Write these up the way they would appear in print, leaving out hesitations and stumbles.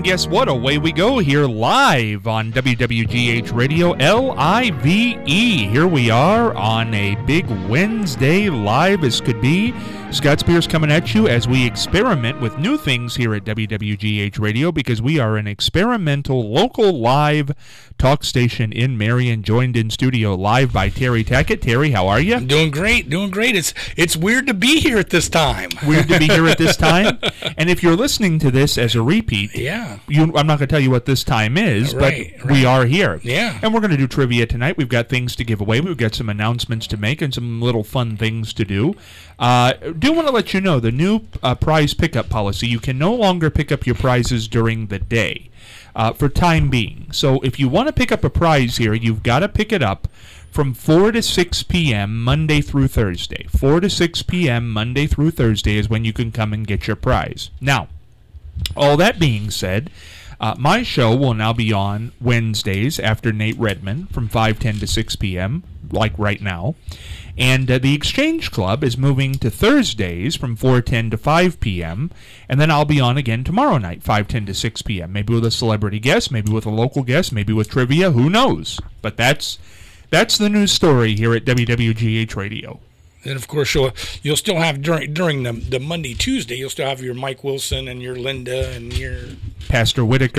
And guess what? Away we go here live on WWGH Radio LIVE. Here we are on a big Wednesday, live as could be. Scott Spears coming at you as we experiment with new things here at WWGH Radio, because we are an experimental local live talk station in Marion, joined in studio live by Terry Tackett. Terry, how are you? I'm doing great. It's weird to be here at this time. Weird to be here at this time. And if you're listening to this as a repeat, I'm not going to tell you what this time is, but we are here. Yeah. And we're going to do trivia tonight. We've got things to give away. We've got some announcements to make and some little fun things to do. Do want to let you know the new prize pickup policy. You can no longer pick up your prizes during the day for time being. So if you want to pick up a prize here, you've got to pick it up from 4 to 6 p.m. Monday through Thursday. 4 to 6 p.m. Monday through Thursday is when you can come and get your prize. Now, all that being said, my show will now be on Wednesdays after Nate Redman from 5:10 to 6 p.m., like right now. And the Exchange Club is moving to Thursdays from 4:10 to 5 p.m., and then I'll be on again tomorrow night, 5:10 to 6 p.m., maybe with a celebrity guest, maybe with a local guest, maybe with trivia, who knows? But that's the news story here at WWGH Radio. And, of course, you'll still have, during the Monday, Tuesday, you'll still have your Mike Wilson and your Linda and your Pastor Whitaker.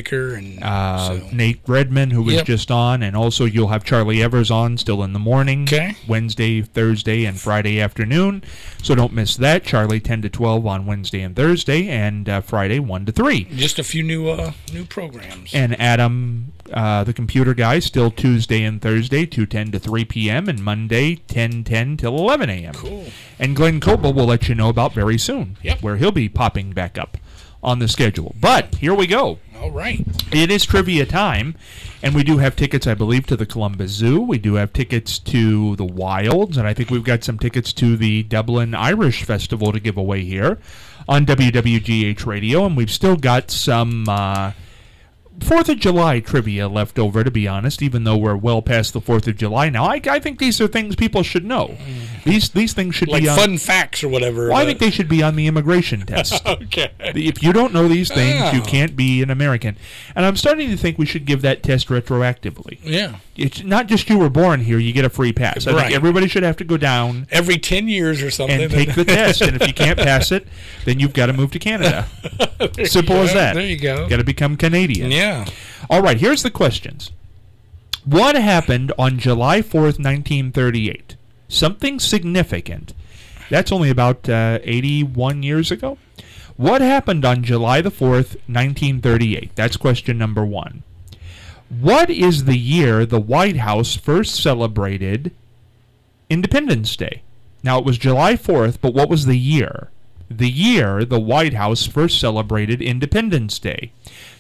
And Nate Redman, who was just on. And also you'll have Charlie Evers on still in the morning. Okay. Wednesday, Thursday, and Friday afternoon. So don't miss that. Charlie 10 to 12 on Wednesday and Thursday. And Friday 1 to 3. Just a few new programs. And Adam, the computer guy, still Tuesday and Thursday, 2:10 to 3 p.m. And Monday, 10:10 till 11 a.m. Cool. And Glenn Coble will let you know about very soon, Yep. where he'll be popping back up on the schedule. But here we go. All right. It is trivia time, and we do have tickets, I believe, to the Columbus Zoo. We do have tickets to the Wilds, and I think we've got some tickets to the Dublin Irish Festival to give away here on WWGH Radio, and we've still got some 4th of July trivia left over, to be honest, even though we're well past the 4th of July now. I think these are things people should know. These things should like be on... fun facts or whatever. Well, I think they should be on the immigration test. Okay. If you don't know these things, you can't be an American. And I'm starting to think we should give that test retroactively. Yeah. It's not just you were born here, you get a free pass. I think everybody should have to go down every 10 years or something and take the test. And if you can't pass it, then you've got to move to Canada. Simple as that. There you go. Got to become Canadian. Yeah. All right, here's the questions. What happened on July 4th, 1938? Something significant. That's only about 81 years ago. What happened on July the 4th, 1938? That's question number 1. What is the year the White House first celebrated Independence Day? Now, it was July 4th, but what was the year? The year the White House first celebrated Independence Day.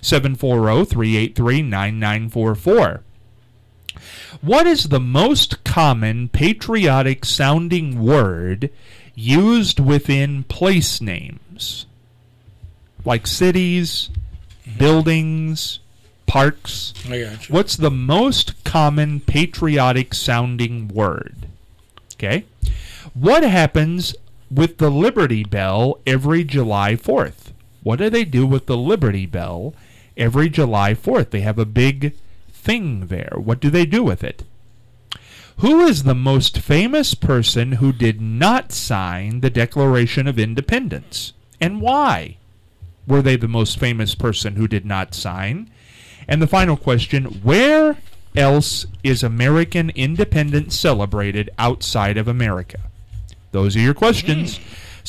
740-383-9944. What is the most common patriotic-sounding word used within place names? Like cities, buildings, parks. I got you. What's the most common patriotic-sounding word? Okay. What happens with the Liberty Bell every July 4th? What do they do with the Liberty Bell every July 4th? They have a big thing there. What do they do with it? Who is the most famous person who did not sign the Declaration of Independence? And why were they the most famous person who did not sign? And the final question, where else is American independence celebrated outside of America? Those are your questions.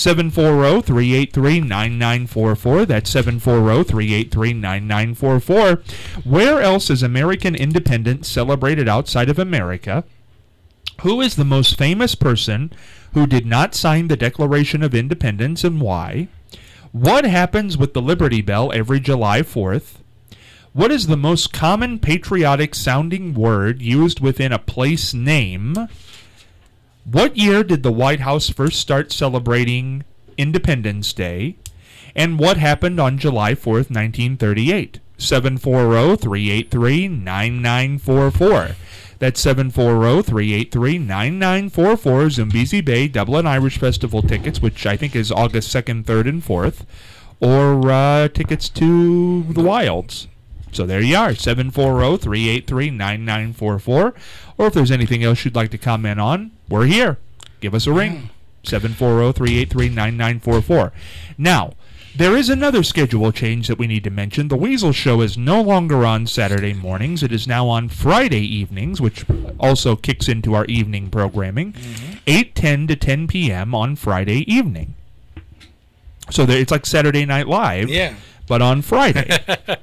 740-383-9944. That's 740-383-9944. Where else is American independence celebrated outside of America? Who is the most famous person who did not sign the Declaration of Independence and why? What happens with the Liberty Bell every July 4th? What is the most common patriotic-sounding word used within a place name? What year did the White House first start celebrating Independence Day? And what happened on July 4th, 1938? 740-383-9944. That's 740-383-9944. Zambezi Bay Dublin Irish Festival tickets, which I think is August 2nd, 3rd, and 4th. or tickets to the Wilds. So there you are, 740-383-9944. Or if there's anything else you'd like to comment on, we're here. Give us a ring, 740-383-9944. Now, there is another schedule change that we need to mention. The Weasel Show is no longer on Saturday mornings. It is now on Friday evenings, which also kicks into our evening programming, 8:10 to 10 p.m. on Friday evening. So it's like Saturday Night Live, but on Friday.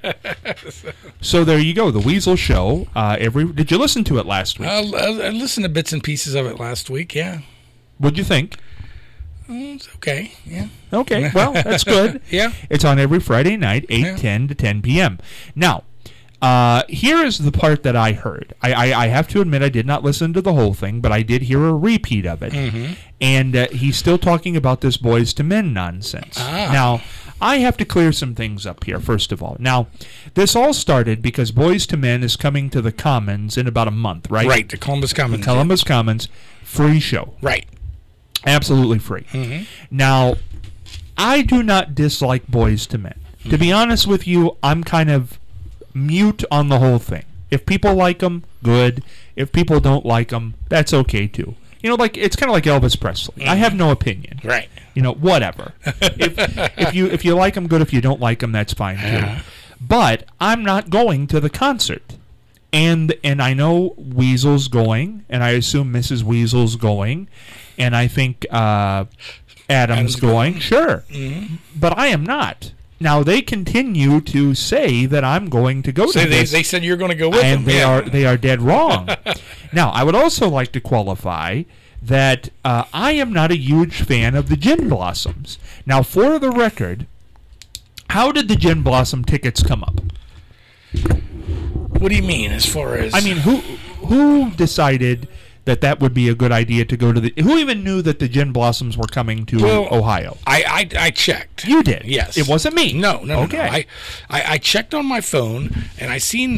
So there you go, the Weasel Show. Did you listen to it last week? I listened to bits and pieces of it last week, yeah. What'd you think? It's okay, yeah. Okay, well, that's good. Yeah. It's on every Friday night, 8:10 to 10 p.m. Now, here is the part that I heard. I have to admit I did not listen to the whole thing, but I did hear a repeat of it. And he's still talking about this Boys to Men nonsense. Now, I have to clear some things up here, first of all. Now, this all started because Boys to Men is coming to the Commons in about a month, right? Right, the Columbus Commons. Columbus Commons, free show. Right. Absolutely free. Now, I do not dislike Boys to Men. To be honest with you, I'm kind of mute on the whole thing. If people like them, good. If people don't like them, that's okay too. You know, like it's kind of like Elvis Presley. I have no opinion. Right. You know, whatever. if you like them, good. If you don't like them, that's fine too. But I'm not going to the concert. And I know Weasel's going, and I assume Mrs. Weasel's going, and I think Adam's going. Sure. But I am not. Now, they continue to say that I'm going to go to this. They said you're going to go with them. And they are dead wrong. Now, I would also like to qualify that I am not a huge fan of the Gin Blossoms. Now, for the record, how did the Gin Blossom tickets come up? What do you mean, as far as... I mean, who decided that would be a good idea to go to the... Who even knew that the Gin Blossoms were coming to Ohio? I checked. You did? Yes. It wasn't me? No. Okay. I checked on my phone, and I seen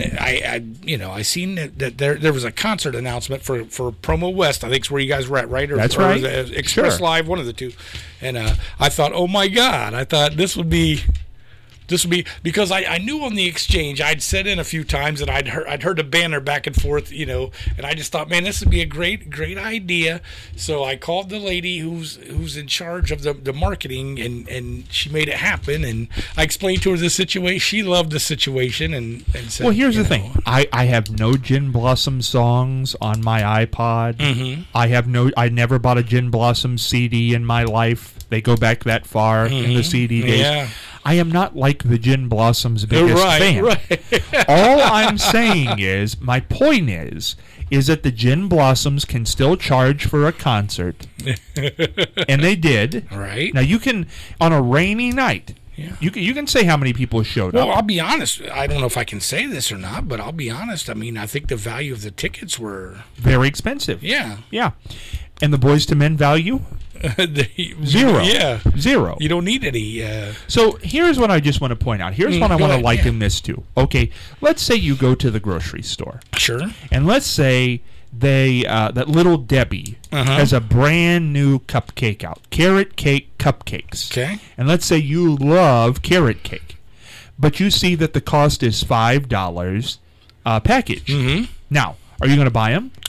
that there was a concert announcement for Promo West. I think it's where you guys were at, right? That's right. Express Live, one of the two. And I thought, oh my God, I thought this would be because I knew on the exchange I'd set in a few times and I'd heard a banner back and forth, you know, and I just thought, man, this would be a great idea. So I called the lady who's in charge of the marketing, and she made it happen. And I explained to her the situation. She loved the situation and said, well, here's the thing. I have no Gin Blossom songs on my iPod. I never bought a Gin Blossom CD in my life. They go back that far in the CD days. Yeah. I am not like the Gin Blossom's biggest fan. Right. All I'm saying is, my point is that the Gin Blossoms can still charge for a concert. And they did. Right. Now, you can, on a rainy night, you can say how many people showed up. Well, I'll be honest. I don't know if I can say this or not, but I'll be honest. I mean, I think the value of the tickets were... very expensive. Yeah. Yeah. And the Boys to Men value? Zero. Yeah. Zero. You don't need any. So here's what I just want to point out. Here's what I want to liken this to. Okay, let's say you go to the grocery store. Sure. And let's say that Little Debbie has a brand new cupcake out. Carrot cake cupcakes. Okay. And let's say you love carrot cake. But you see that the cost is $5 a package. Now, are you going to buy them?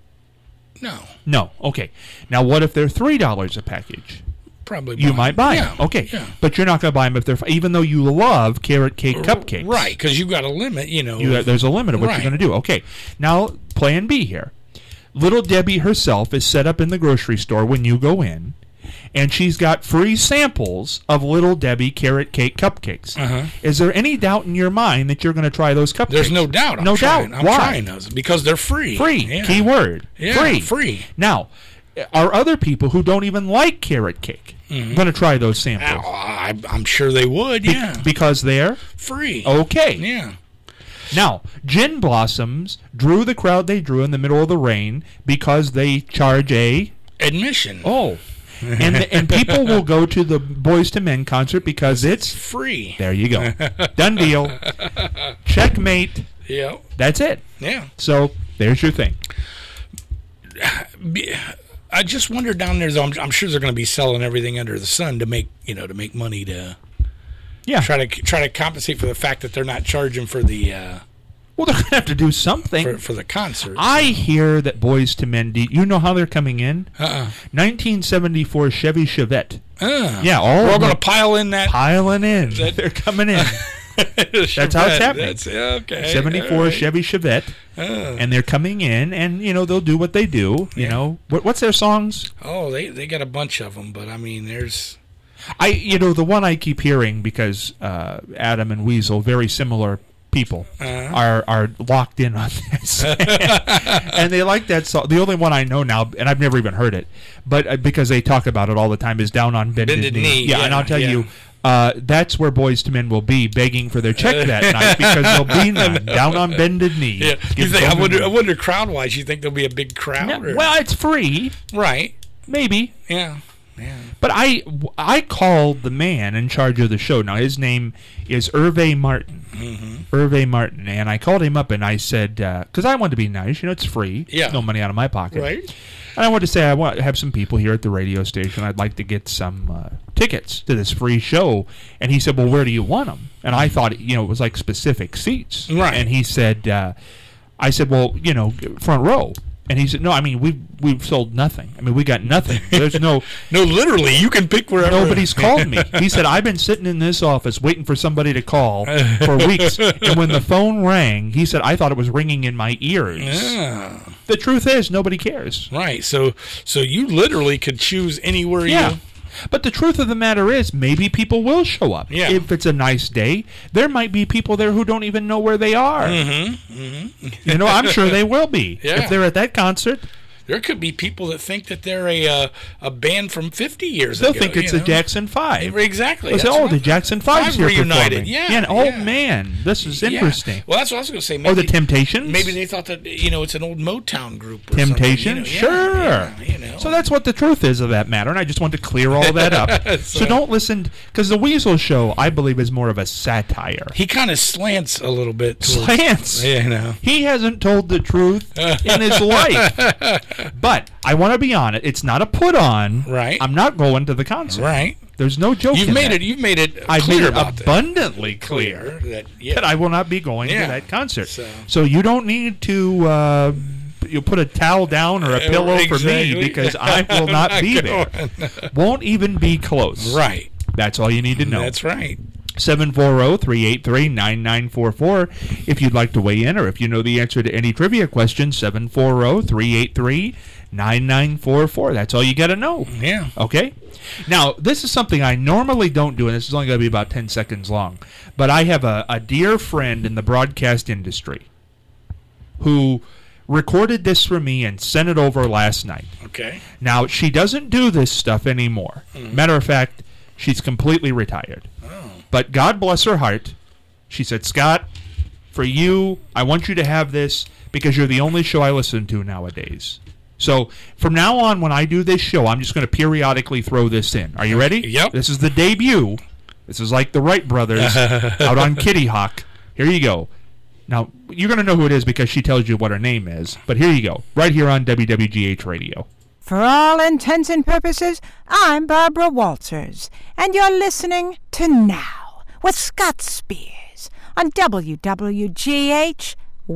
No. Okay. Now, what if they're $3 a package? Probably. You might buy them. Okay. Yeah. But you're not going to buy them if they're... Even though you love carrot cake cupcakes. Right, because you've got a limit, you know. There's a limit of what you're going to do. Okay. Now, plan B here. Little Debbie herself is set up in the grocery store when you go in, and she's got free samples of Little Debbie carrot cake cupcakes. Is there any doubt in your mind that you're going to try those cupcakes? There's no doubt. I'm trying those because they're free. Free. Yeah. Key word. Yeah, free. Now, are other people who don't even like carrot cake going to try those samples? I'm sure they would, yeah. Because they're? Free. Okay. Yeah. Now, Gin Blossoms drew the crowd they drew in the middle of the rain because they charge admission. Oh. And people will go to the Boys to Men concert because it's free. There you go. Done deal. Checkmate. Yeah. That's it. Yeah. So there's your thing. I just wonder down there, though. I'm sure they're going to be selling everything under the sun to make money to. Yeah. Try to compensate for the fact that they're not charging for the Well, they're going to have to do something. for the concert. I hear that Boyz II Men, you know how they're coming in? 1974 Chevy Chevette. Yeah, we're all of going them to pile in that. piling in. They're coming in. That's how it's happening. That's, okay. 74 Chevy Chevette, and they're coming in, and they'll do what they do. You know, what's their songs? Oh, they got a bunch of them, but I mean, there's. The one I keep hearing because Adam and Weasel, very similar people, are locked in on this, and they like that song. The only one I know now, and I've never even heard it, but because they talk about it all the time, is "Down on Bended Knee." Yeah, and I'll tell you. That's where Boyz II Men will be begging for their check that night because there'll be none. Down on bended knee. Yeah. You think, I wonder crowd-wise, you think there'll be a big crowd? Yeah, well, it's free. Right. Maybe. Yeah. But I called the man in charge of the show. Now, his name is Hervé Martin. Mm-hmm. Hervé Martin. And I called him up and I said, because I wanted to be nice. It's free. Yeah. No money out of my pocket. Right. And I wanted to say, I want to have some people here at the radio station. I'd like to get some tickets to this free show. And he said, well, where do you want them? And I thought, it was like specific seats. Right. And he said, I said, well, front row. And he said, no, I mean, we've sold nothing. I mean, we got nothing. There's no... No, literally, you can pick wherever. Nobody's called me. He said, I've been sitting in this office waiting for somebody to call for weeks. And when the phone rang, he said, I thought it was ringing in my ears. Yeah. The truth is, nobody cares. Right. So you literally could choose anywhere you... But the truth of the matter is, maybe people will show up. Yeah. If it's a nice day, there might be people there who don't even know where they are. Mm-hmm. Mm-hmm. I'm sure they will be. Yeah. If they're at that concert. There could be people that think that they're a band from 50 years They'll ago. think it's the Jackson 5. Exactly. They'll say, the Jackson 5's here reunited. performing. Man, this is interesting. Yeah. Well, that's what I was going to say. Maybe, the Temptations? Maybe they thought that, it's an old Motown group or Temptations? Sure. Yeah, So that's what the truth is of that matter, and I just want to clear all that up. So don't listen, because the Weasel Show, I believe, is more of a satire. He kind of slants a little bit. Slants? Yeah, He hasn't told the truth in his life. But I want to be on it. It's not a put on. Right. I'm not going to the concert. Right. There's no joke. You've made it. I've made it abundantly clear that I will not be going to that concert. So you don't need to you put a towel down or a pillow for me because I will not be there. Won't even be close. Right. That's all you need to know. That's right. 740-383-9944 if you'd like to weigh in, or if you know the answer to any trivia question, 740-383-9944. That's all you got to know. Yeah. Okay? Now, this is something I normally don't do, and this is only going to be about 10 seconds long, but I have a dear friend in the broadcast industry who recorded this for me and sent it over last night. Okay. Now, she doesn't do this stuff anymore. Matter of fact, she's completely retired. But God bless her heart, she said, Scott, for you, I want you to have this because you're the only show I listen to nowadays. So from now on, when I do this show, I'm just going to periodically throw this in. Are you ready? Yep. This is the debut. This is like the Wright brothers out on Kitty Hawk. Here you go. Now, you're going to know who it is because she tells you what her name is. But here you go, right here on WWGH Radio. For all intents and purposes, I'm Barbara Walters, and you're listening to Now with Scott Spears on WWGH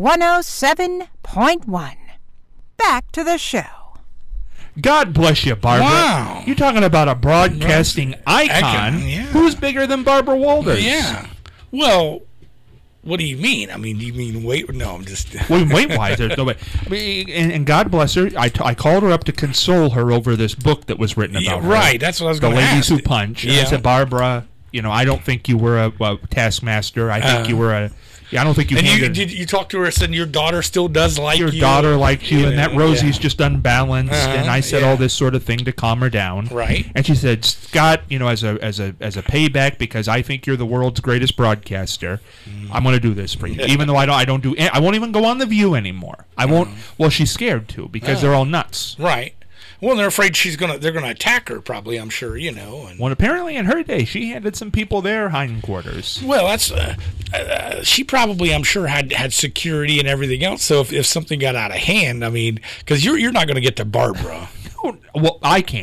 107.1. Back to the show. God bless you, Barbara. Wow. You're talking about a broadcasting icon. Yeah. Who's bigger than Barbara Walters? Yeah. Well, what do you mean? I mean, do you mean weight? No, I'm just... Weight-wise, there's no way. I mean, and God bless her. I called her up to console her over this book that was written about her. Right, that's what I was going to ask. The Ladies Who Punch. And I said, Barbara, I don't think you were a taskmaster. I think you were a... I don't think you. And you talked to her and said your daughter still does like you. Your daughter likes you, and that Rosie's just unbalanced. And I said all this sort of thing to calm her down. Right. And she said, Scott, as a payback because I think you're the world's greatest broadcaster, I'm going to do this for you. Even though I won't even go on The View anymore. I won't. Well, she's scared to because they're all nuts. Right. Well, they're afraid they're gonna attack her. Probably, I'm sure. And well, apparently in her day, she handed some people their hindquarters. Well, that's she probably, I'm sure, had security and everything else. So if something got out of hand, I mean, because you're not going to get to Barbara. Well, I can.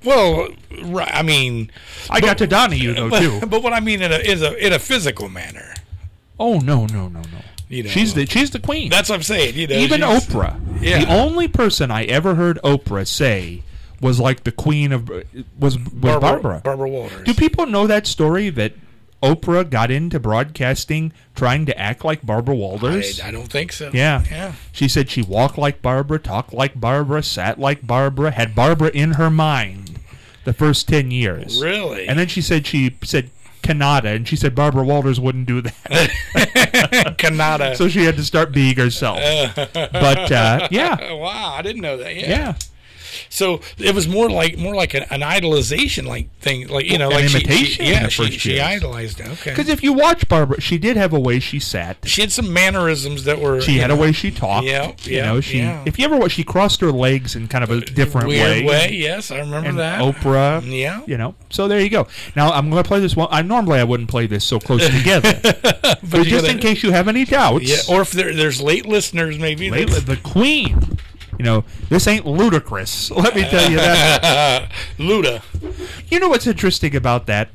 Well, right, I mean, I got to Donahue though too. but what I mean in a physical manner. Oh no. You know, She's the queen. That's what I'm saying. You know, Even she's- Oprah. Yeah. The only person I ever heard Oprah say was like the queen of was Barbara. Barbara Walters. Do people know that story that Oprah got into broadcasting trying to act like Barbara Walters? I don't think so. Yeah. Yeah. She said she walked like Barbara, talked like Barbara, sat like Barbara, had Barbara in her mind the first 10 years. Really? And then she said Canada, and she said Barbara Walters wouldn't do that. Canada. So she had to start being herself. But, yeah. Wow, I didn't know that. Yeah. So it was more like an idolization like thing, like An like imitation in the first she years. idolized it. Okay. Because if you watch Barbara, she did have a way she sat. She had some mannerisms that were. She had a way she talked. Yeah, You know, yeah. If you ever watch, she crossed her legs in kind of a different weird way. Yes, I remember And that. Oprah. Yeah. You know, so there you go. Now I'm going to play this one. Normally I wouldn't play this so close together, but you just gotta- in case you have any doubts. Yeah, or if there's late listeners, maybe. Layla, the queen. You know, this ain't ludicrous. Let me tell you that. Luda. You know what's interesting about that?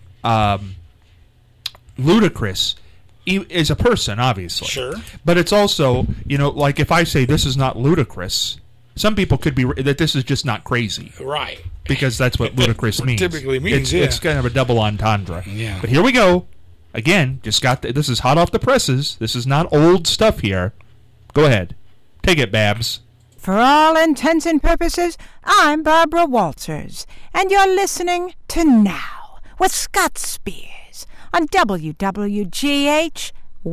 Ludacris is a person, obviously. Sure. But it's also, you know, like if I say this is not ludicrous, some people could be that this is just not crazy, Right. because that's what ludicrous means. typically means, yeah. It's kind of a double entendre. Yeah. But here we go. Again, just got this is hot off the presses. This is not old stuff here. Go ahead. Take it, Babs. For all intents and purposes, I'm Barbara Walters, and you're listening to Now with Scott Spears on WWGH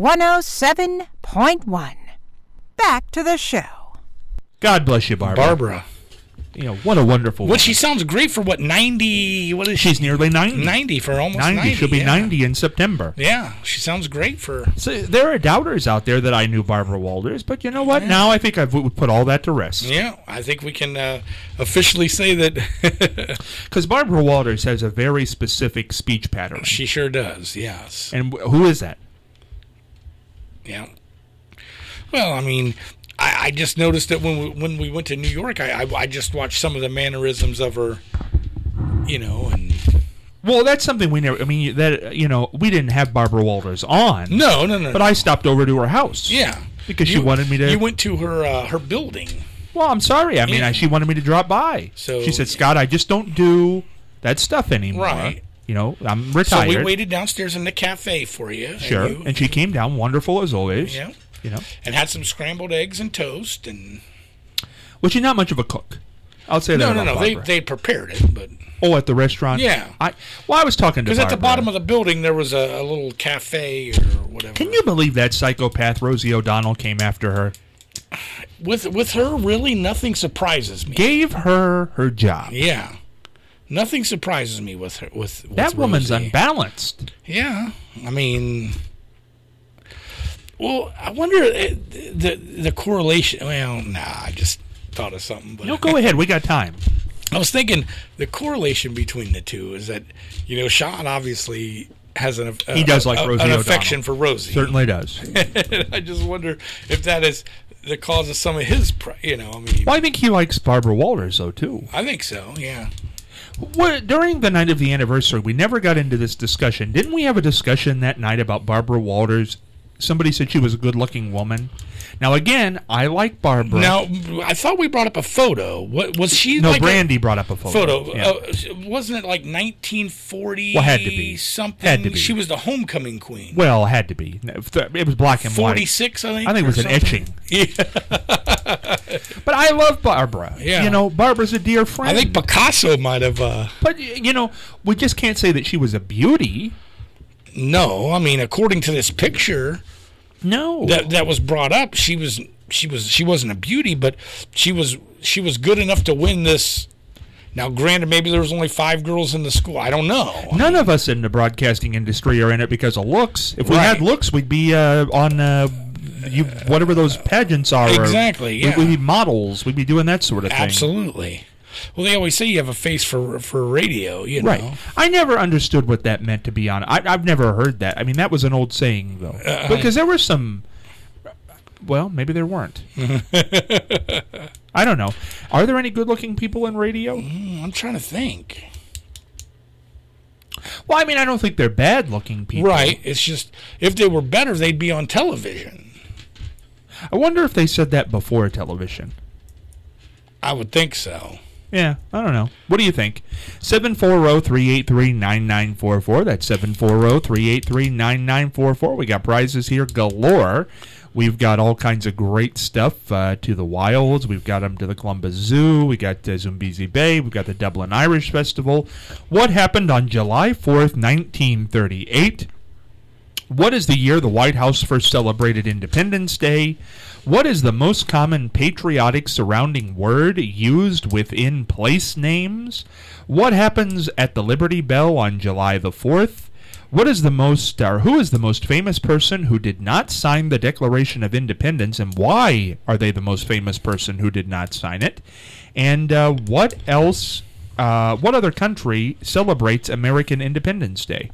107.1. Back to the show. God bless you, Barbara. Barbara. You know, what a wonderful Well, she woman. sounds great for what, 90? What is she? She's nearly 90. 90 for almost 90. She'll be yeah. 90 in September. Yeah, she sounds great for. So there are doubters out there that I knew Barbara Walters, but you know what? Now I think I've put all that to rest. Yeah, I think we can officially say that Because Barbara Walters has a very specific speech pattern. she sure does. Yes. And who is that? Yeah. Well, I mean, I just noticed that when we went to New York, I just watched some of the mannerisms of her, you know, and Well, that's something we never. I mean, that we didn't have Barbara Walters on. no. But I stopped over to her house. Yeah. Because she wanted me to. You went to her building. Well, I'm sorry. I mean, Yeah. she wanted me to drop by. So- she said, "Scott, I just don't do that stuff anymore. Right. You know, I'm So retired." we waited downstairs in the cafe for you. Sure. And, And she came down, wonderful as always. yeah. You know, And had some scrambled eggs and toast and well, she's not much of a cook. I'll say that. no. about Barbara. They prepared it, but Oh, at the restaurant. Yeah. I was talking to because at the Barbara. bottom of the building there was a little cafe or whatever. Can you believe that psychopath Rosie O'Donnell came after her? With her, really nothing surprises me. Gave her her job. Yeah, nothing surprises me with her. With That woman's Rosie. unbalanced. Yeah, I mean, well, I wonder the correlation. Well, nah, I just thought of something. But No, go ahead. We got time. I was thinking the correlation between the two is that Sean obviously has He does like Rosie an O'Donnell. affection for Rosie. Certainly does. I just wonder if that is the cause of some of his. I mean, Well, I think he likes Barbara Walters, though, too. I think so. Yeah. During the night of the anniversary, we never got into this discussion. Didn't we have a discussion that night about Barbara Walters? Somebody said she was a good-looking woman. Now, again, I like Barbara. Now, I thought we brought up a photo. What was she? No, like Brandy brought up a photo. Photo. Yeah. Wasn't it like 1940? Well, had to be. Something. Had to be. She was the homecoming queen. Well, had to be. It was black and white. 46, I think. I think it was or an something. etching. Yeah. But I love Barbara. Yeah. Barbara's a dear friend. I think Picasso might have. But, we just can't say that she was a beauty. No, I mean, according to this picture No. that was brought up, she wasn't a beauty, but she was good enough to win this. Now, granted, maybe there was only 5 girls in the school. I don't know. None of us in the broadcasting industry are in it because of looks. If we Right. had looks, we'd be on whatever those pageants are. Exactly, yeah. We'd be models. We'd be doing that sort of thing. Absolutely. Well, they always say you have a face for radio, Right. know. I never understood what that meant, to be honest. I've never heard that. I mean, that was an old saying, though. Because there were some... Well, maybe there weren't. I don't know. Are there any good-looking people in radio? I'm trying to think. Well, I mean, I don't think they're bad-looking people. Right. It's just, if they were better, they'd be on television. I wonder if they said that before television. I would think so. Yeah, I don't know. What do you think? 740-383-9944. That's 740-383-9944. We got prizes here galore. We've got all kinds of great stuff to the Wilds. We've got them to the Columbus Zoo. We got Zambezi Bay. We've got the Dublin Irish Festival. What happened on July 4th, 1938? What is the year the White House first celebrated Independence Day? What is the most common patriotic surrounding word used within place names? What happens at the Liberty Bell on July the 4th? What is the most, or who is the most famous person who did not sign the Declaration of Independence, and why are they the most famous person who did not sign it? And what else? What other country celebrates American Independence Day?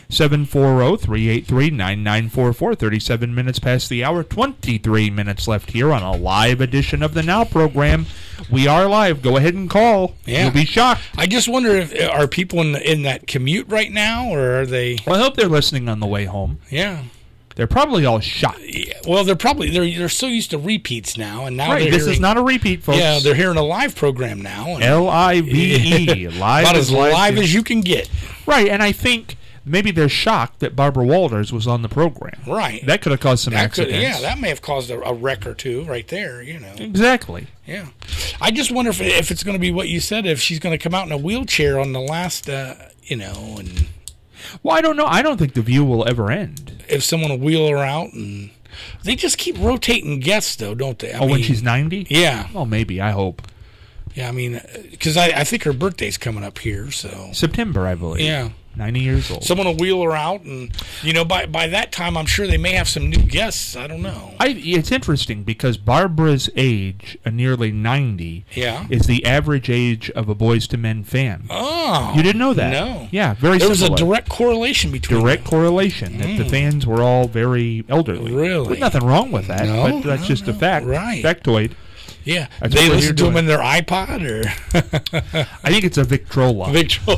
740-383-9944. 37 minutes past the hour. 23 minutes left here on a live edition of the Now program. We are live. Go ahead and call. Yeah. You'll be shocked. I just wonder if are people in that commute right now, or are they? Well, I hope they're listening on the way home. Yeah. They're probably all shocked. Yeah, well, they're so used to repeats now, and now Right, they're this hearing, is not a repeat, folks. Yeah, they're hearing a live program now. And L-I-V-E. Live about is as live as you can get. Right, and I think maybe they're shocked that Barbara Walters was on the program. Right. That could have caused some accidents. That may have caused a wreck or two right there, you know. Exactly. Yeah. I just wonder if it's going to be what you said, if she's going to come out in a wheelchair on the last, and Well, I don't know. I don't think The View will ever end. if someone will wheel her out. And they just keep rotating guests, though, don't they? I When mean, she's 90? Yeah. Oh, maybe. I hope. Yeah, I mean, because I think her birthday's coming up here, so. September, I believe. Yeah. 90 years old. Someone will wheel her out, and, by that time, I'm sure they may have some new guests. I don't know. It's interesting because Barbara's age, nearly 90, Yeah. is the average age of a Boyz II Men fan. Oh. You didn't know that? No. Yeah, very There was similar. a direct correlation between Direct them. correlation that the fans were all very elderly. Really? There's nothing wrong with that, No, but that's no, just a no. fact. Right. Factoid. Yeah. That's They what listen you're to them doing. in their iPod, or I think it's a Victrola.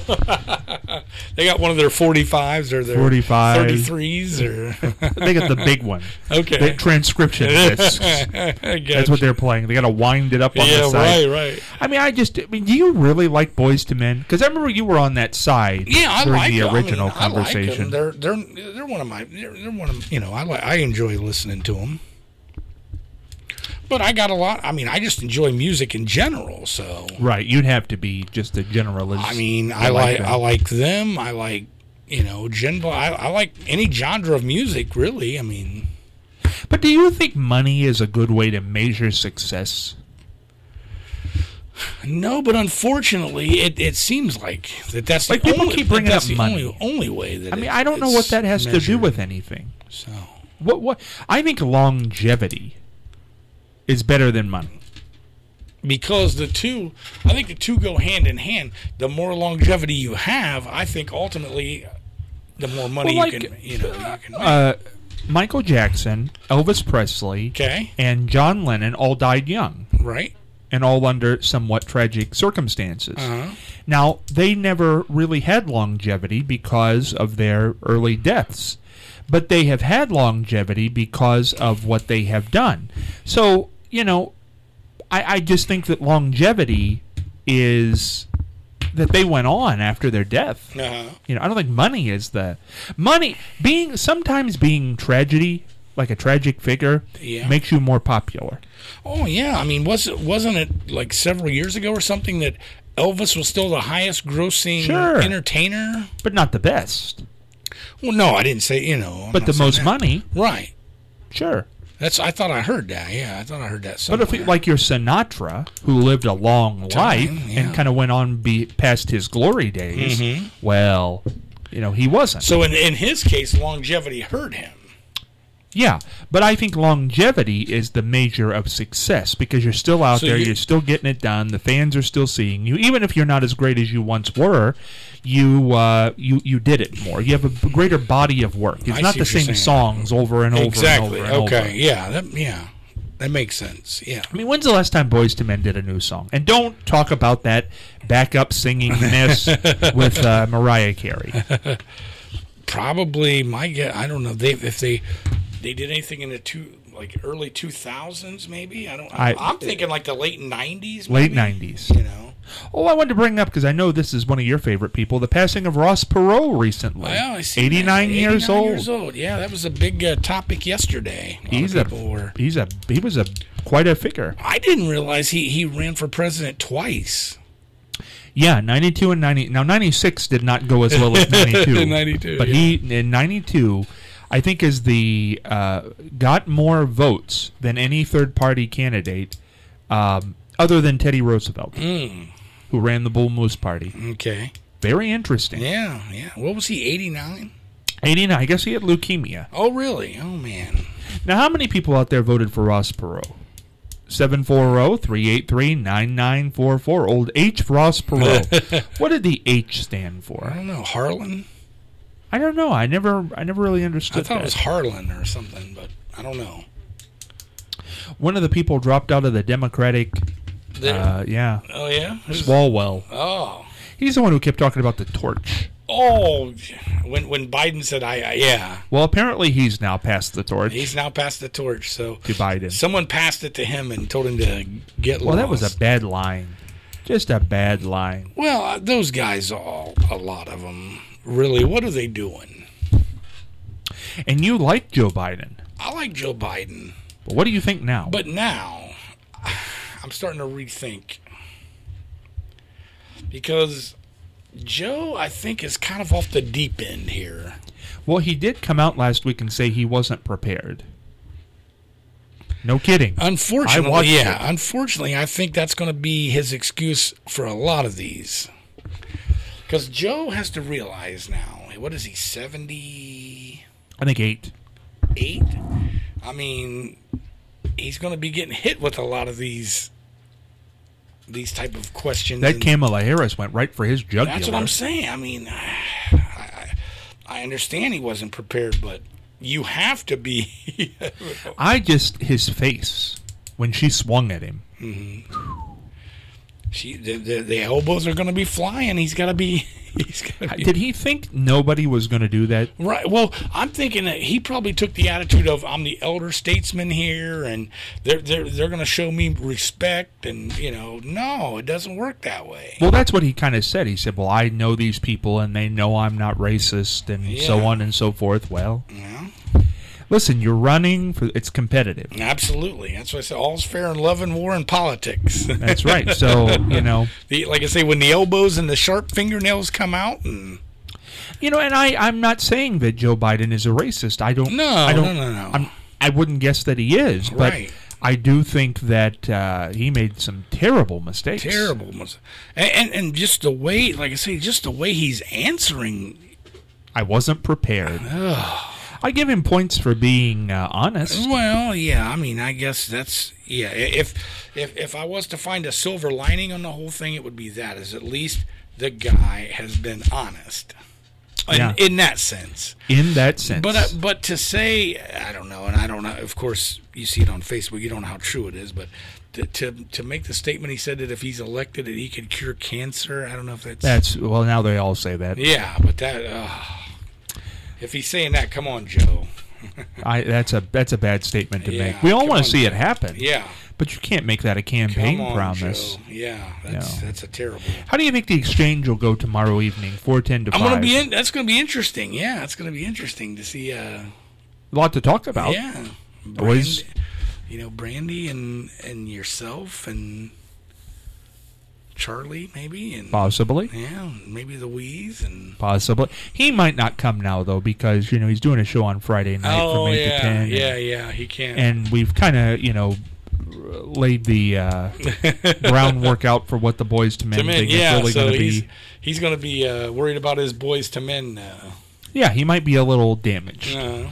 They got one of their 45s or their 45. 33s, or They got the big one. Okay. The transcription discs. That's what they're playing. They got to wind it up on the side. right. I mean, do you really like Boyz II Men? Because I remember you were on that side Yeah, I during like the them. original I like conversation. them. They're one of my I enjoy listening to them. But I got a lot. I mean, I just enjoy music in general. So Right, you'd have to be just a generalist. I mean, them. I like them. I like I like any genre of music, really. I mean, But do you think money is a good way to measure success? no, but unfortunately, it seems like that's Like, the people only, keep bringing that's up the money. only way that. I mean, I don't know what that has to do with anything. So What I think longevity is better than money. because I think the two go hand in hand. The more longevity you have, I think ultimately, the more money Well, you can make. Michael Jackson, Elvis Presley, Okay. and John Lennon all died young, Right. and all under somewhat tragic circumstances. Uh-huh. Now, they never really had longevity because of their early deaths, but they have had longevity because of what they have done. So, I just think that longevity is that they went on after their death. Uh-huh. I don't think money is sometimes being tragedy, like a tragic figure, Yeah. makes you more popular. Oh yeah, I mean, wasn't it like several years ago or something that Elvis was still the highest grossing Sure. entertainer? But not the best. Well, no, I didn't say I'm But not the saying most that. money, Right. sure. I thought I heard that. Yeah, I thought I heard that somewhere. But if like your Sinatra, who lived a long life yeah. and kind of went on past his glory days, well, he wasn't. So in his case, longevity hurt him. Yeah, but I think longevity is the measure of success because you're still out there, you're still getting it done, the fans are still seeing you. Even if you're not as great as you once were, you did it more. You have a greater body of work. It's I not see the what you're same saying. songs over and over Exactly. and over and Okay. over. Yeah. That makes sense. Yeah. I mean, when's the last time Boyz II Men did a new song? And don't talk about that backup singing mess with Mariah Carey. Probably my guess. I don't know. If they did anything in the early 2000s, maybe. I'm thinking like the late 90s. Maybe, late 90s. You know. Oh, I wanted to bring up, because I know this is one of your favorite people, the passing of Ross Perot recently. Well, I see 89 years old. 89 years old. Yeah, that was a big topic yesterday. He was quite a figure. I didn't realize he ran for president twice. Yeah, 92 and 90. Now, 96 did not go as well as 92. 92, but yeah. he, in 92, I think is got more votes than any third-party candidate other than Teddy Roosevelt, who ran the Bull Moose Party. Okay. Very interesting. Yeah. What was he, 89? 89. I guess he had leukemia. Oh, really? Oh, man. Now, how many people out there voted for Ross Perot? 740-383-9944. Old H. Ross Perot. What did the H stand I for? don't know. Harlan? I don't know. I never really understood I thought that. it was Harlan or something, but I don't know. One of the people dropped out of the Democratic. Yeah. Oh, yeah? Swalwell. Oh. He's the one who kept talking about the torch. Oh, when Biden said, yeah. Well, apparently he's now passed the torch He's now passed the torch, so to Biden. someone passed it to him and told him to get lost. Well, that was a bad line. Just a bad line. Well, those guys, a lot of them, really, what are they doing? And you like Joe Biden. I like Joe Biden. But what do you think now? But now, I'm starting to rethink. Because Joe, I think, is kind of off the deep end here. Well, he did come out last week and say he wasn't prepared. No kidding. Unfortunately, I think that's going to be his excuse for a lot of these. Because Joe has to realize now, what is he, 70? I think 8. 8? I mean, he's going to be getting hit with a lot of these type of questions. That Kamala Harris went right for his jugular. That's what I'm saying. I mean, I understand he wasn't prepared, but you have to be. His face when she swung at him. Mm-hmm. The elbows are going to be flying. He's got to be. Did he think nobody was going to do that? Right. Well, I'm thinking that he probably took the attitude of, I'm the elder statesman here, and they're going to show me respect, and no, it doesn't work that way. Well, that's what he kind of said. He said, "Well, I know these people, and they know I'm not racist, and so on and so forth." Well, yeah. Listen, you're running for. It's competitive. Absolutely. That's why I say all's fair in love and war and politics. That's right. So like I say, when the elbows and the sharp fingernails come out, and and I'm not saying that Joe Biden is a racist. I don't. No. I wouldn't guess that he is, but right. I do think that he made some terrible mistakes. And just the way, like I say, just the way he's answering. I wasn't prepared. I give him points for being honest. Well, yeah. I mean, I guess that's If I was to find a silver lining on the whole thing, it would be that is at least the guy has been honest. In that sense. In that sense. But to say, I don't know, and I don't know. Of course, you see it on Facebook. You don't know how true it is, but to make the statement, he said that if he's elected, that he could cure cancer. I don't know if that's well. Now they all say that. Yeah, but that. If he's saying that, come on, Joe. That's a bad statement to make. We all want to see it happen. Yeah. But you can't make that a campaign come on, promise. Joe. Yeah, that's a terrible. How do you think the exchange will go tomorrow evening, 4:10 to 5? That's going to be interesting. Yeah, it's going to be interesting to see. A lot to talk about. Yeah. Brandy and yourself and Charlie, maybe, and possibly. Yeah, maybe Louise and possibly. He might not come now though because he's doing a show on Friday night from 8 to 10. Yeah, he can't. And we've kind of laid the groundwork out for what the Boyz II Men thing is really going to be. He's going to be worried about his Boyz II Men. Yeah, he might be a little damaged.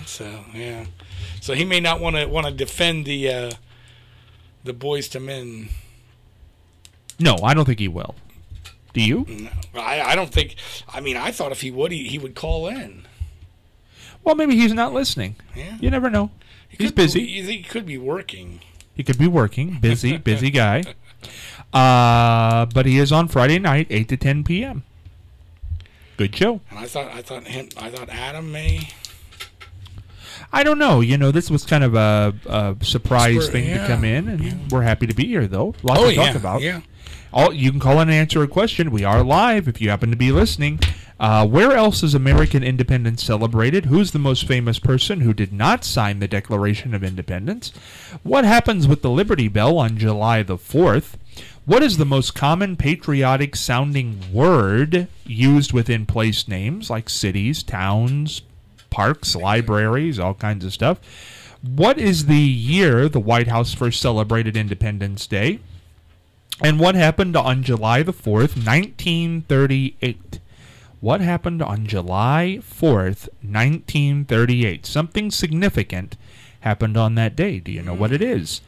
So he may not want to defend the Boyz II Men. No, I don't think he will. Do you? No, I don't think. I mean, I thought if he would, he would call in. Well, maybe he's not listening. Yeah. You never know. He's busy. You think he could be working? He could be working. Busy guy. But he is on Friday night, 8 to 10 p.m. Good show. And I thought Adam may. I don't know. This was kind of a surprise thing to come in, and we're happy to be here, though. Lots to talk about. Yeah. You can call in and answer a question. We are live if you happen to be listening. Where else is American independence celebrated? Who's the most famous person who did not sign the Declaration of Independence? What happens with the Liberty Bell on July the 4th? What is the most common patriotic sounding word used within place names like cities, towns, parks, libraries, all kinds of stuff? What is the year the White House first celebrated Independence Day? And what happened on July the 4th, 1938? What happened on July 4th, 1938? Something significant happened on that day. Do you know what it is?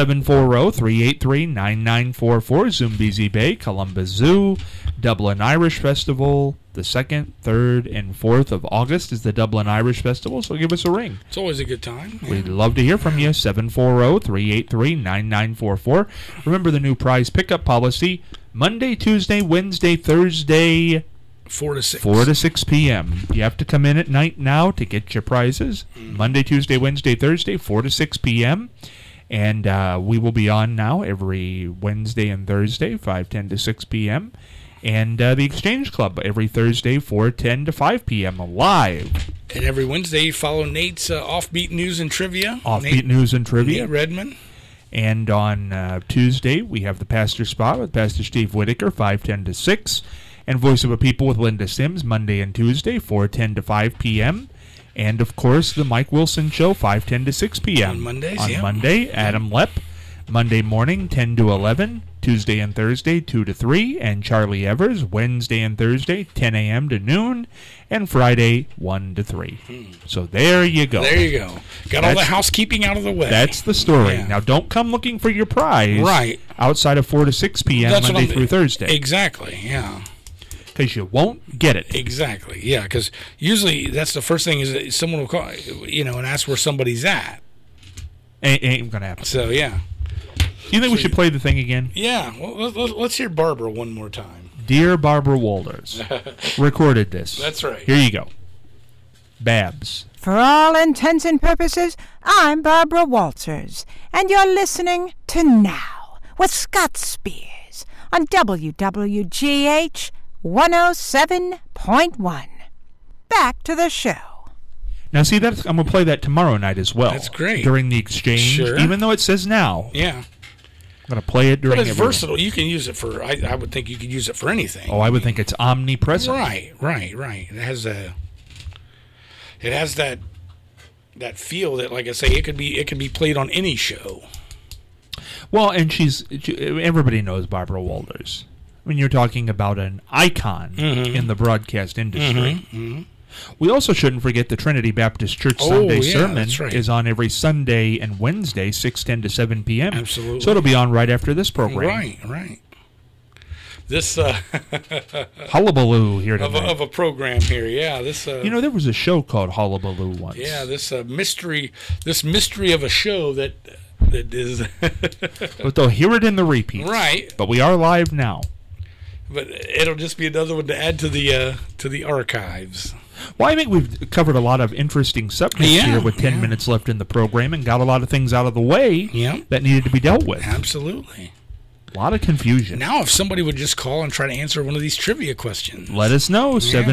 740-383-9944, Zoombezi Bay, Columbus Zoo, Dublin Irish Festival. The 2nd, 3rd, and 4th of August is the Dublin Irish Festival, so give us a ring. It's always a good time. Yeah. We'd love to hear from you, 740-383-9944. Remember the new prize pickup policy, Monday, Tuesday, Wednesday, Thursday, 4 to 6. 4 to 6 p.m. You have to come in at night now to get your prizes. Monday, Tuesday, Wednesday, Thursday, 4 to 6 p.m. And we will be on now every Wednesday and Thursday, 5:10 to 6 p.m. And the Exchange Club every Thursday, 4:10 to 5 p.m. live. And every Wednesday, you follow Nate's Offbeat News and Trivia. Offbeat News and Trivia. Nate Redman. And on Tuesday, we have the Pastor Spot with Pastor Steve Whitaker, 5:10 to 6. And Voice of a People with Linda Sims, Monday and Tuesday, 4:10 to 5 p.m. And, of course, the Mike Wilson Show, 5:10 to 6 p.m. On Mondays, On Monday, Adam Lepp. Monday morning, 10 to 11. Tuesday and Thursday, 2 to 3. And Charlie Evers, Wednesday and Thursday, 10 a.m. to noon. And Friday, 1 to 3. So there you go. There you go. Got all the housekeeping out of the way. That's the story. Now, don't come looking for your prize outside of 4 to 6 p.m. Monday through Thursday. Exactly, yeah. Because you won't get it. Exactly, yeah. Because usually that's the first thing is that someone will call, and ask where somebody's at. Ain't going to happen. So, yeah. Do you think we should play the thing again? Yeah. Well, let's hear Barbara one more time. Dear Barbara Walters, recorded this. That's right. Here you go. Babs. For all intents and purposes, I'm Barbara Walters, and you're listening to Now with Scott Spears on WWGH 107.1. Back to the show. Now, see, I'm going to play that tomorrow night as well. That's great. During the exchange, Sure. even though it says now. Yeah. I'm going to play it during But it's everything. versatile. You can use it for, I would think you could use it for anything. Oh, I would think it's omnipresent. Right. It has that feel that, like I say, it could be played on any show. Well, and everybody knows Barbara Walters. I mean, you're talking about an icon in the broadcast industry. We also shouldn't forget the Trinity Baptist Church Sunday Sermon that's right. is on every Sunday and Wednesday, 6:10 to 7 p.m. Absolutely. So it'll be on right after this program. Right. This Hullabaloo here tonight. of a program here, yeah. This there was a show called Hullabaloo once. yeah, this mystery of a show that is But they'll hear it in the repeat. right. But we are live now. But it'll just be another one to add to the archives. Well, I think we've covered a lot of interesting subjects here with 10 minutes left in the program and got a lot of things out of the way that needed to be dealt with. Absolutely. A lot of confusion. Now, if somebody would just call and try to answer one of these trivia questions. Let us know,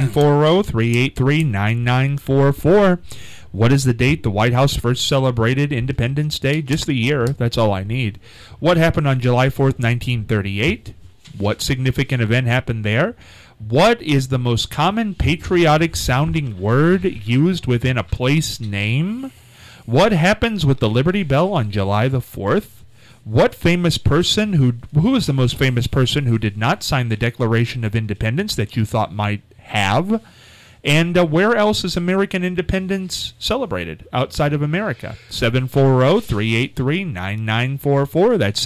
740-383-9944. What is the date the White House first celebrated Independence Day? Just the year. That's all I need. What happened on July 4th, 1938? What significant event happened there? What is the most common patriotic-sounding word used within a place name? What happens with the Liberty Bell on July the 4th? What famous person who is the most famous person who did not sign the Declaration of Independence that you thought might have? And where else is American independence celebrated outside of America? 740-383-9944. That's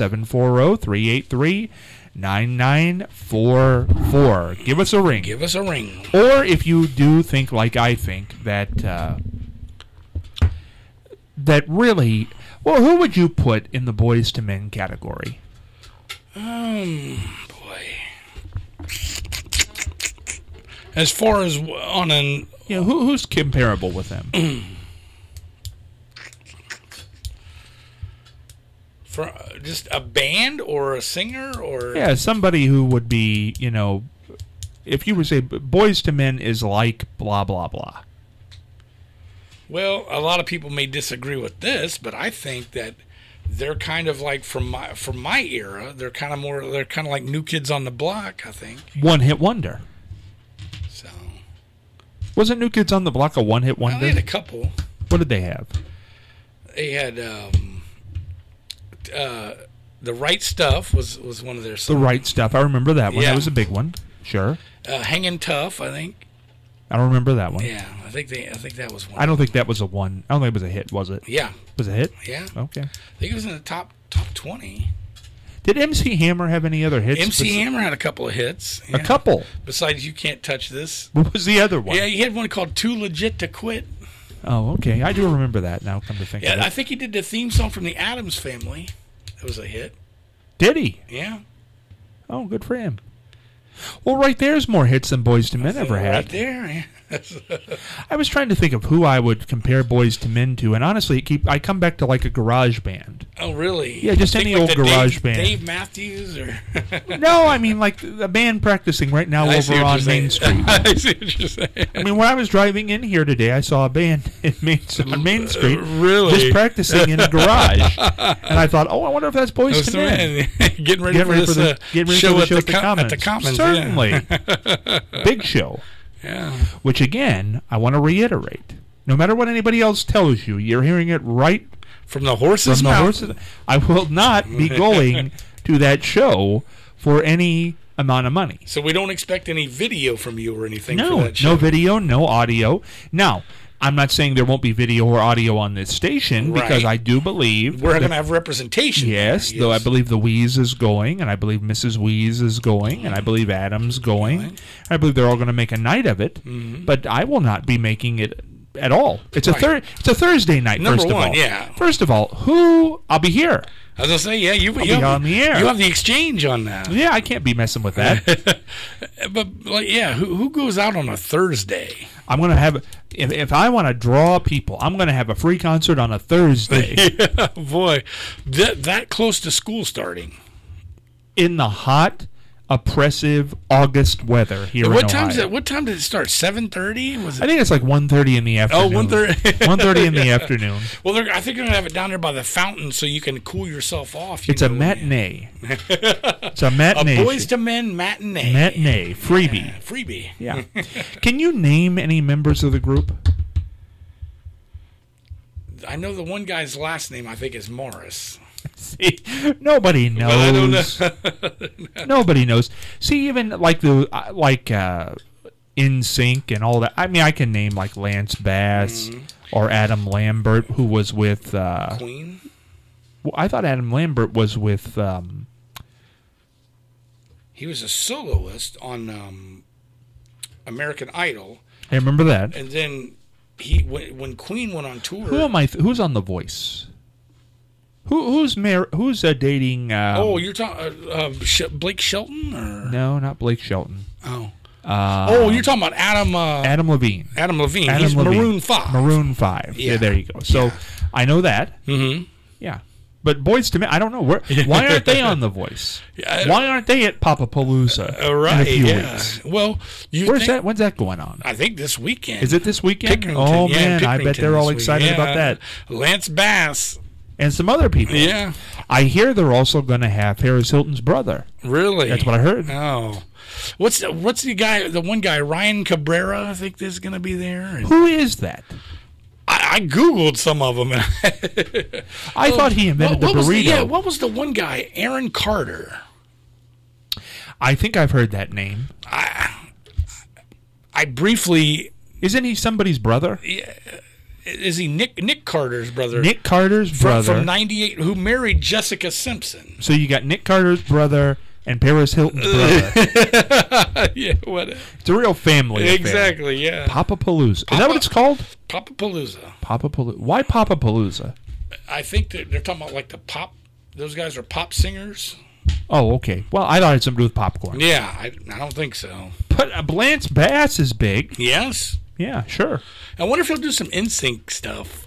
740-383-9944. Give us a ring. Give us a ring. Or if you do think like I think that that really... Well, who would you put in the Boys to Men category? Boy. As far as on an... who's comparable with them? For just a band or a singer or... Yeah, somebody who would be, if you would say Boys to Men is like blah, blah, blah. Well, a lot of people may disagree with this, but I think that they're kind of like from my era. They're kind of like New Kids on the Block, I think. One-hit wonder. So wasn't New Kids on the Block a one-hit wonder? Well, they had a couple. What did they have? They had The Right Stuff was one of their songs. The Right Stuff. I remember that one. Yeah. That was a big one. Sure. Hanging Tough, I think. I don't remember that one. Yeah, I think that was one. I don't think that was a one. I don't think it was a hit, was it? Yeah. Was it a hit? Yeah. Okay. I think it was in the top 20. Did MC Hammer have any other hits? MC Hammer had a couple of hits. A couple? Besides You Can't Touch This. What was the other one? Yeah, he had one called Too Legit to Quit. Oh, okay. I do remember that now, come to think of it. Yeah, I think he did the theme song from the Addams Family. It was a hit. Did he? Yeah. Oh, good for him. Well, right there's more hits than Boys to Men ever had. Right there. Yeah. I was trying to think of who I would compare Boys to Men to, and honestly, I come back to like a garage band. Oh, really? Yeah, just any old garage band. Dave Matthews or No, I mean like a band practicing right now over on Main Street. I see what you're saying. I mean, when I was driving in here today, I saw a band on Main Street really? just practicing in a garage, and I thought, oh, I wonder if that's Boys to Men. Getting ready for the show at the Commons. Certainly, yeah. Big show. Yeah. Which again, I want to reiterate. No matter what anybody else tells you, you're hearing it right from the horse's mouth. I will not be going to that show for any amount of money. So we don't expect any video from you or anything for that show? No video, no audio. Now, I'm not saying there won't be video or audio on this station because I do believe we're going to have representation. Yes, though I believe the Wheeze is going, and I believe Mrs. Wheeze is going, and I believe Adam's going. I believe they're all going to make a night of it, but I will not be making it at all. It's a Thursday night. Number first one, of all. yeah. First of all, I'll be here. I was going to say, yeah, you'll be on the air. You have the exchange on that. Yeah, I can't be messing with that. But who goes out on a Thursday? I'm going to have, if I want to draw people, I'm going to have a free concert on a Thursday. Yeah, boy, that close to school starting. In the hot, oppressive August weather here in Ohio. What time did it start? 7:30? I think it's like 1:30 in the afternoon. Oh, 1:30. 1:30 in the afternoon. Well, I think they're going to have it down there by the fountain so you can cool yourself off. It's a matinee. It's a matinee. A Boys to Men matinee. Matinee. Freebie. Yeah, freebie. Yeah. Can you name any members of the group? I know the one guy's last name, I think, is Morris. See, nobody knows. Well, I don't know. Nobody knows. See, even like NSYNC and all that. I mean, I can name like Lance Bass or Adam Lambert, who was with Queen. Well, I thought Adam Lambert was with. He was a soloist on American Idol. I remember that. And then when Queen went on tour. Who am I? Who's on The Voice? Who's dating? You're talking Blake Shelton, or no, not Blake Shelton. Oh, you're talking about Adam. Adam Levine. Adam Levine. Adam He's Levine. Maroon 5. Maroon 5. Yeah, there you go. So I know that. Mm-hmm. Yeah, but Boys to Men, I don't know why aren't they on The Voice? Why aren't they at Papapalooza? Right. In a few weeks? Well, when's that going on? I think this weekend. Is it this weekend? Pickerington, Oh man, I bet they're all excited about that. Lance Bass. And some other people. Yeah. I hear they're also going to have Paris Hilton's brother. Really? That's what I heard. Oh. What's the one guy, Ryan Cabrera, I think is going to be there. Who is that? I Googled some of them. I thought he invented the burrito. What was the one guy? Aaron Carter. I think I've heard that name. I briefly... Isn't he somebody's brother? Yeah. Is he Nick Carter's brother? Nick Carter's brother. From 98, who married Jessica Simpson. So you got Nick Carter's brother and Paris Hilton's brother. Yeah, what? It's a real family affair. Exactly, yeah. Papapalooza. Is that what it's called? Papapalooza. Papapalooza. Why Papapalooza? I think that they're talking about like the pop. Those guys are pop singers. Oh, okay. Well, I thought it had something to do with popcorn. Yeah, I don't think so. But Lance Bass is big. Yes. Yeah, sure. I wonder if he'll do some NSYNC stuff.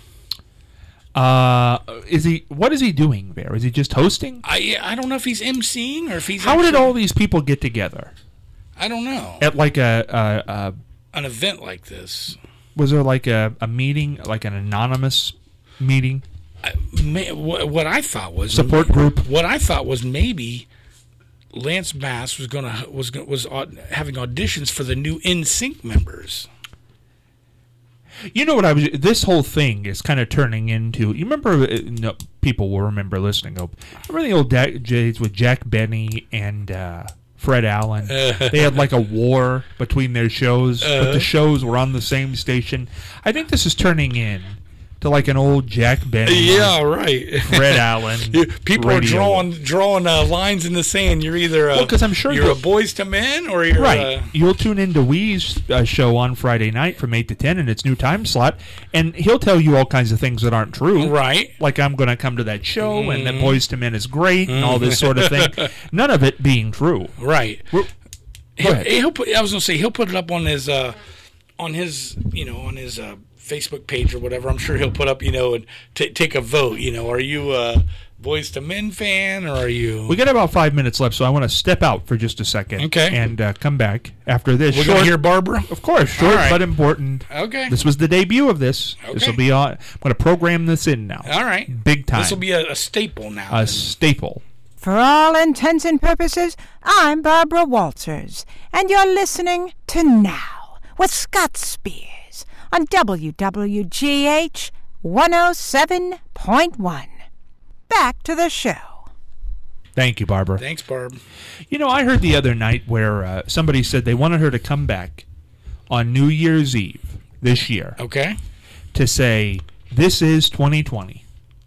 Is he? What is he doing there? Is he just hosting? I don't know if he's emceeing or if he's. How did all these people get together? I don't know. At like an event like this. Was there like a meeting, like an anonymous meeting? What I thought was support group. What I thought was maybe Lance Bass was having auditions for the new NSYNC members. You know what this whole thing is kind of turning into. You remember? No, people will remember listening. Remember the old days with Jack Benny and Fred Allen? They had like a war between their shows, but the shows were on the same station. I think this is turning in to like an old Jack Benny. Yeah, right. Fred Allen. People radio. are drawing lines in the sand. You're either because I'm sure you're a Boys to Men or you're right. You'll tune into Wee's show on Friday night from 8 to 10 in its new time slot, and he'll tell you all kinds of things that aren't true. Right. Like I'm going to come to that show and that Boys to Men is great and all this sort of thing. None of it being true. Right. He'll put it up on his Facebook page or whatever. I'm sure he'll put up, and take a vote. Are you a Boys to Men fan or are you? We got about 5 minutes left, so I want to step out for just a second. Okay. And come back after this. We're going to hear Barbara? Of course. Short right. but important. Okay. This was the debut of this. Okay. This will be on. I'm going to program this in now. All right. Big time. This will be a staple now. A staple. For all intents and purposes, I'm Barbara Walters, and you're listening to Now with Scott Spears on WWGH 107.1. Back to the show. Thank you, Barbara. Thanks, Barb. I heard the other night where somebody said they wanted her to come back on New Year's Eve this year. Okay. To say, this is 2020.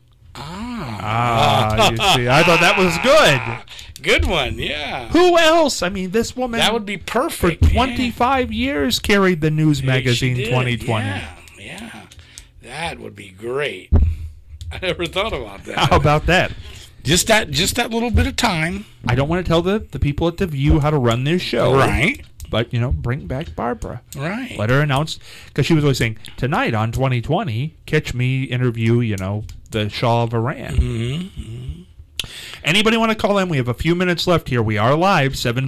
You see, I thought that was good. Good one, yeah. Who else? I mean, this woman. That would be perfect. For 25 years carried the news magazine 2020. Yeah. That would be great. I never thought about that. How about that? Just that little bit of time. I don't want to tell the people at The View how to run their show. Right. But, bring back Barbara. Right. Let her announce. Because she was always saying, tonight on 2020, catch me interview, the Shah of Iran. Mm-hmm. Anybody want to call in? We have a few minutes left here. We are live,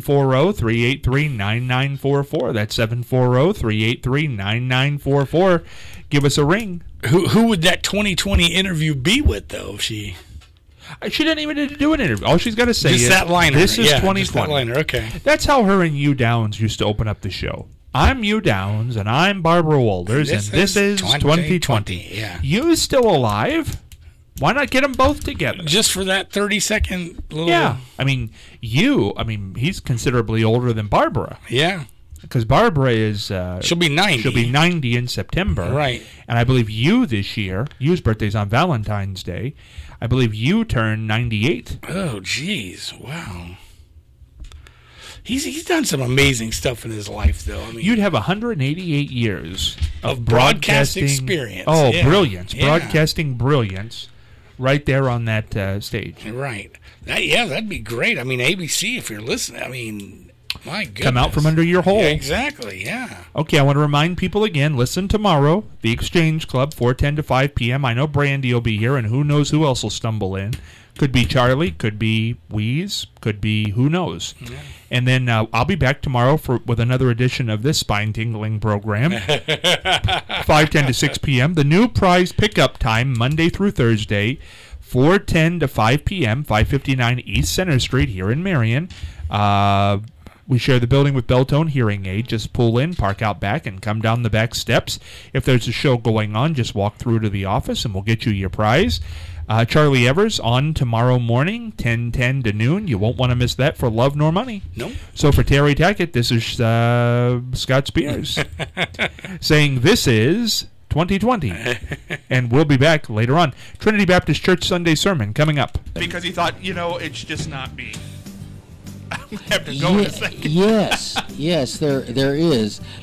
740-383-9944. That's 740-383-9944. Give us a ring. Who would that 2020 interview be with, though? She didn't even need to do an interview. All she's got to say is, that liner. This is 2020. Just that liner. Okay. That's how her and Hugh Downs used to open up the show. I'm Hugh Downs, and I'm Barbara Walters, and this is 2020. Yeah. Hugh's still alive. Why not get them both together? Just for that 30-second little... Yeah. He's considerably older than Barbara. Yeah. Because Barbara is... she'll be 90. She'll be 90 in September. Right. And I believe Hugh this year, Hugh's birthday's on Valentine's Day, I believe Hugh turned 98. Oh, geez. Wow. He's done some amazing stuff in his life, though. You'd have 188 years of broadcast experience. Oh, yeah. Brilliance. Yeah. Broadcasting brilliance right there on that stage. Right. That'd be great. ABC, if you're listening, my goodness. Come out from under your hole. Yeah, exactly, yeah. Okay, I want to remind people again, listen tomorrow, The Exchange Club, 4:10 to 5 p.m. I know Brandy will be here, and who knows who else will stumble in. Could be Charlie, could be Wheeze, could be who knows. Yeah. And then I'll be back tomorrow with another edition of this spine-tingling program, 5:10 to 6 p.m. The new prize pickup time, Monday through Thursday, 4:10 to 5 p.m., 559 East Center Street here in Marion. We share the building with Beltone Hearing Aid. Just pull in, park out back, and come down the back steps. If there's a show going on, just walk through to the office, and we'll get you your prize. Charlie Evers on tomorrow morning, 10:10 to noon. You won't want to miss that for love nor money. Nope. So for Terry Tackett, this is Scott Spears saying this is 2020. And we'll be back later on. Trinity Baptist Church Sunday Sermon coming up. Because he thought, it's just not me. have to go in a second. Yes, there is.